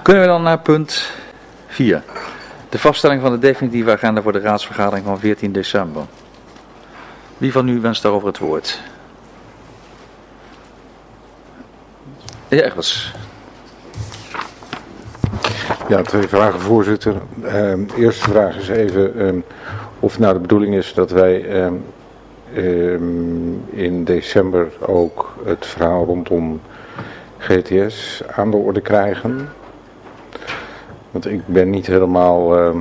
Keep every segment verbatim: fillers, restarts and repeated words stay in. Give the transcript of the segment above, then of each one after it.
Kunnen we dan naar punt vier. De vaststelling van de definitieve agenda voor de raadsvergadering van veertien december. Wie van u wenst daarover het woord? De heer Egberts. Ja, twee vragen, voorzitter. Uh, de eerste vraag is even uh, of het nou de bedoeling is dat wij uh, uh, in december ook het verhaal rondom G T S aan de orde krijgen. Want ik ben niet helemaal uh,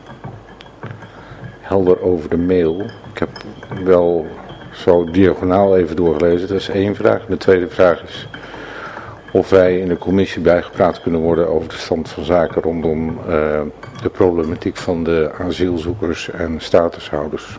helder over de mail. Ik heb wel zo diagonaal even doorgelezen. Dat is één vraag. De tweede vraag is of wij in de commissie bijgepraat kunnen worden over de stand van zaken rondom uh, de problematiek van de asielzoekers en statushouders.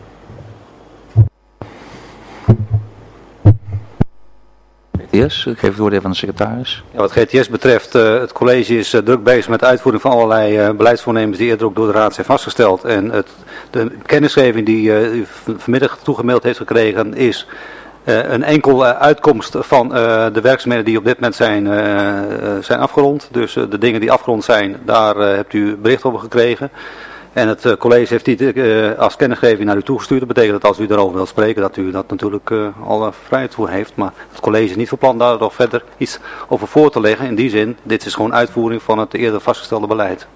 G T S, ik geef het woord even aan de secretaris. Ja, wat G T S betreft, uh, het college is uh, druk bezig met de uitvoering van allerlei uh, beleidsvoornemens die eerder ook door de raad zijn vastgesteld. En het, de kennisgeving die uh, u vanmiddag toegemaild heeft gekregen is uh, een enkel uh, uitkomst van uh, de werkzaamheden die op dit moment zijn, uh, uh, zijn afgerond. Dus uh, de dingen die afgerond zijn, daar uh, hebt u bericht over gekregen. En het uh, college heeft die uh, als kennisgeving naar u toegestuurd. Dat betekent dat als u daarover wilt spreken, dat u dat natuurlijk uh, alle vrijheid voor heeft. Maar het college is niet van plan daar nog verder iets over voor te leggen. In die zin, dit is gewoon uitvoering van het eerder vastgestelde beleid.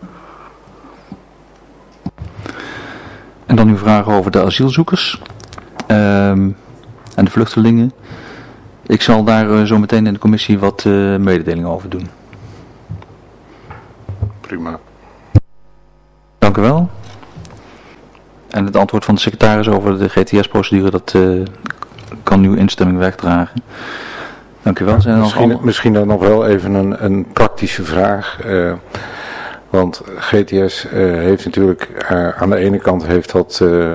En dan uw vragen over de asielzoekers um, en de vluchtelingen. Ik zal daar uh, zo meteen in de commissie wat uh, mededelingen over doen. Prima. Dank u wel. En het antwoord van de secretaris over de G T S-procedure, dat uh, kan uw instemming wegdragen. Dank u wel. Zijn er misschien, nog misschien dan nog wel even een, een praktische vraag. Uh, want G T S uh, heeft natuurlijk, uh, aan de ene kant heeft dat uh,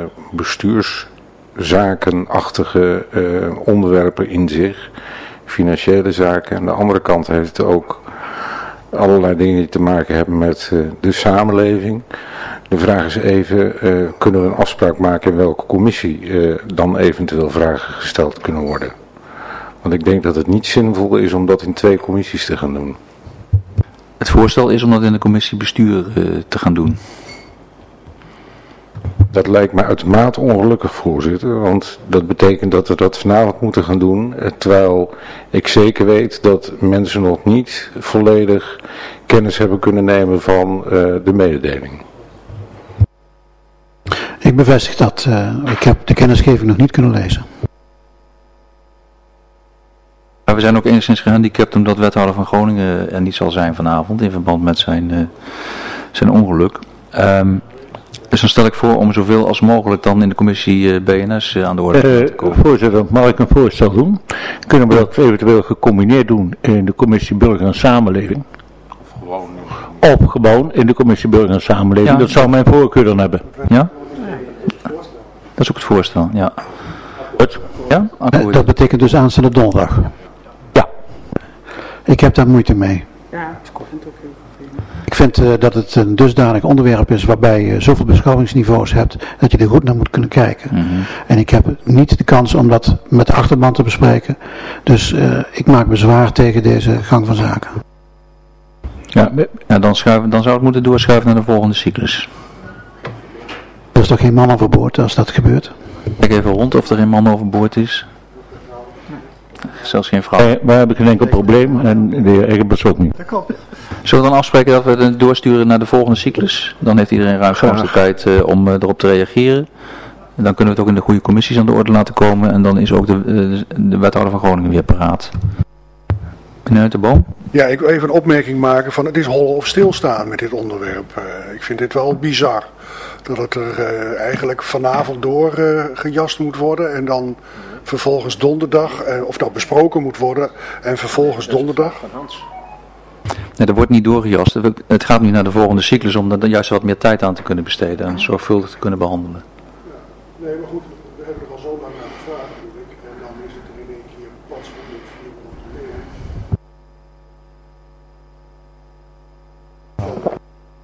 bestuurszakenachtige uh, onderwerpen in zich. Financiële zaken. Aan de andere kant heeft het ook allerlei dingen die te maken hebben met uh, de samenleving. De vraag is even, uh, kunnen we een afspraak maken in welke commissie uh, dan eventueel vragen gesteld kunnen worden? Want ik denk dat het niet zinvol is om dat in twee commissies te gaan doen. Het voorstel is om dat in de commissie bestuur uh, te gaan doen. Dat lijkt me uitermate ongelukkig, voorzitter, want dat betekent dat we dat vanavond moeten gaan doen, terwijl ik zeker weet dat mensen nog niet volledig kennis hebben kunnen nemen van uh, de mededeling. Ik bevestig dat. Uh, ik heb de kennisgeving nog niet kunnen lezen. Maar we zijn ook enigszins gehandicapt omdat wethouder van Groningen er niet zal zijn vanavond in verband met zijn, uh, zijn ongeluk. Um, Dus dan stel ik voor om zoveel als mogelijk dan in de commissie B N S aan de orde uh, te komen. Voorzitter, mag ik een voorstel doen? Kunnen we dat eventueel gecombineerd doen in de commissie Burger en Samenleving? Of gewoon, of gewoon in de commissie Burger en Samenleving. Ja. Dat zou mijn voorkeur dan hebben. Ja? Dat is ook het voorstel, ja. Goed. Ja? Uh, dat betekent dus aanstaande donderdag? Ja. Ik heb daar moeite mee. Ja, is kort ook heel. Ik vind uh, dat het een dusdanig onderwerp is waarbij je zoveel beschouwingsniveaus hebt dat je er goed naar moet kunnen kijken. Mm-hmm. En ik heb niet de kans om dat met de achterban te bespreken. Dus uh, ik maak bezwaar tegen deze gang van zaken. Ja, ja dan, schuiven, dan zou het moeten doorschuiven naar de volgende cyclus. Er is toch geen man overboord als dat gebeurt? Kijk even rond of er een man overboord is. Zelfs geen vrouw. Eh, wij hebben geen enkel probleem en de heer Egberts ook niet. Zullen we dan afspreken dat we het doorsturen naar de volgende cyclus? Dan heeft iedereen ruimschoots de tijd uh, om uh, erop te reageren. En dan kunnen we het ook in de goede commissies aan de orde laten komen. En dan is ook de, uh, de wethouder van Groningen weer paraat. Meneer de Boom? Ja, ik wil even een opmerking maken van het is hollen of stilstaan met dit onderwerp. Uh, ik vind dit wel bizar. Dat het er uh, eigenlijk vanavond door uh, gejast moet worden en dan vervolgens donderdag, uh, of dat besproken moet worden en vervolgens donderdag. Nee, dat wordt niet doorgejast. Het gaat nu naar de volgende cyclus om er juist wat meer tijd aan te kunnen besteden en zorgvuldig te kunnen behandelen. Nee, maar goed, we hebben er al zo lang naar gevraagd natuurlijk en dan is het er in één keer pas om de vier minuten meer.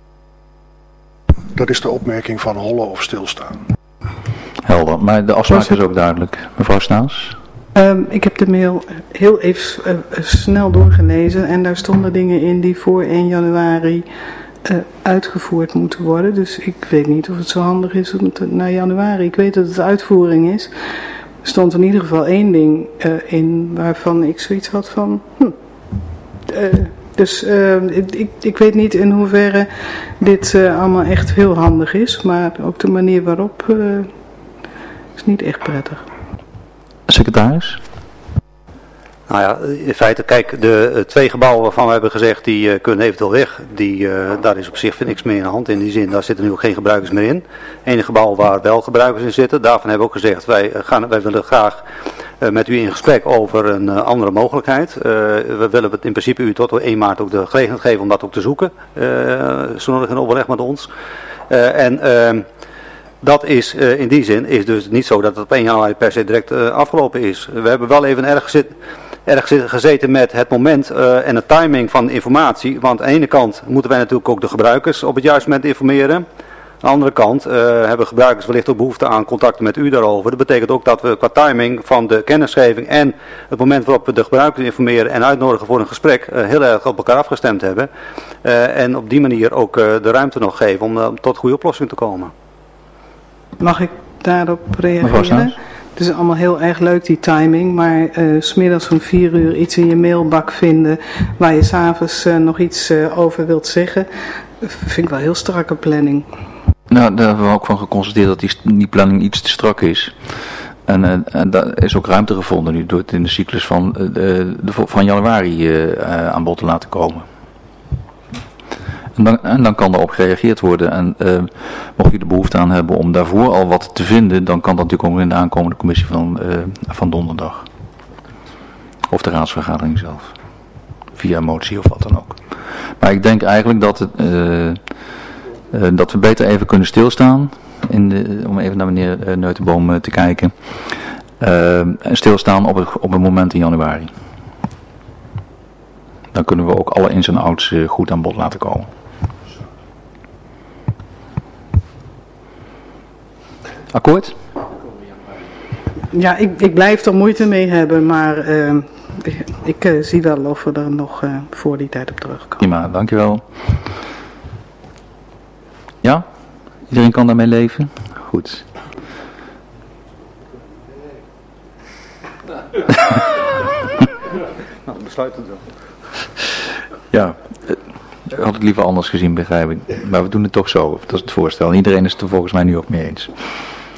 Dat is de opmerking van hollen of stilstaan. Helder, maar de afspraak is ook duidelijk. Mevrouw Snaas? Um, ik heb de mail heel even uh, snel doorgelezen en daar stonden dingen in die voor één januari uh, uitgevoerd moeten worden. Dus ik weet niet of het zo handig is om het naar januari. Ik weet dat het uitvoering is. Er stond in ieder geval één ding uh, in waarvan ik zoiets had van... Hm, uh, dus uh, ik, ik weet niet in hoeverre dit uh, allemaal echt heel handig is, maar ook de manier waarop uh, is niet echt prettig. Secretaris? Nou ja, in feite, kijk, de uh, twee gebouwen waarvan we hebben gezegd, die uh, kunnen eventueel weg. Die, uh, daar is op zich niks meer in de hand in die zin. Daar zitten nu ook geen gebruikers meer in. Eén gebouw waar wel gebruikers in zitten. Daarvan hebben we ook gezegd, wij, gaan, wij willen graag uh, met u in gesprek over een uh, andere mogelijkheid. Uh, we willen het in principe u tot één maart ook de gelegenheid geven om dat ook te zoeken. Uh, zo nodig in overleg met ons. Uh, en... Uh, Dat is uh, in die zin is dus niet zo dat het op één januari per se direct uh, afgelopen is. We hebben wel even erg, gezit, erg gezeten met het moment uh, en de timing van de informatie. Want aan de ene kant moeten wij natuurlijk ook de gebruikers op het juiste moment informeren. Aan de andere kant uh, hebben gebruikers wellicht ook behoefte aan contacten met u daarover. Dat betekent ook dat we qua timing van de kennisgeving en het moment waarop we de gebruikers informeren en uitnodigen voor een gesprek uh, heel erg op elkaar afgestemd hebben. Uh, en op die manier ook uh, de ruimte nog geven om uh, tot goede oplossingen te komen. Mag ik daarop reageren? Het is allemaal heel erg leuk die timing, maar uh, 's middags om vier uur iets in je mailbak vinden waar je 's avonds uh, nog iets uh, over wilt zeggen, vind ik wel heel strakke planning. Nou, daar hebben we ook van geconstateerd dat die, die planning iets te strak is. En, uh, en daar is ook ruimte gevonden nu door het in de cyclus van, uh, de, de, van januari uh, uh, aan bod te laten komen. En dan, en dan kan daarop gereageerd worden. En uh, mocht je er behoefte aan hebben om daarvoor al wat te vinden, dan kan dat natuurlijk ook in de aankomende commissie van, uh, van donderdag. Of de raadsvergadering zelf. Via een motie of wat dan ook. Maar ik denk eigenlijk dat, het, uh, uh, dat we beter even kunnen stilstaan. In de, om even naar meneer uh, Neutenboom uh, te kijken. Uh, en stilstaan op het, op het moment in januari. Dan kunnen we ook alle ins en outs uh, goed aan bod laten komen. Akkoord? Ja, ik, ik blijf er moeite mee hebben, maar uh, ik, ik uh, zie wel of we er nog uh, voor die tijd op terugkomen. Prima, dankjewel. Ja? Iedereen kan daarmee leven? Goed. Nou, besluit het wel. Ja, ik had het liever anders gezien, begrijp ik. Maar we doen het toch zo, dat is het voorstel. Iedereen is het er volgens mij nu ook mee eens.